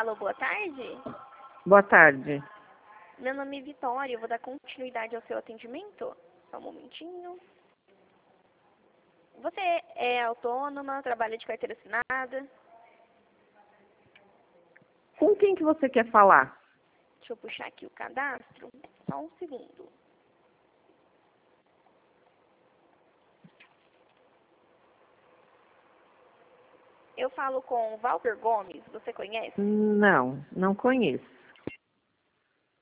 Alô, boa tarde. Boa tarde. Meu nome é Vitória, eu vou dar continuidade ao seu atendimento. Só um momentinho. Você é autônoma, trabalha de carteira assinada? Com quem que você quer falar? Deixa eu puxar aqui o cadastro. Só um segundo. Eu falo com o Walter Gomes, você conhece? Não, não conheço.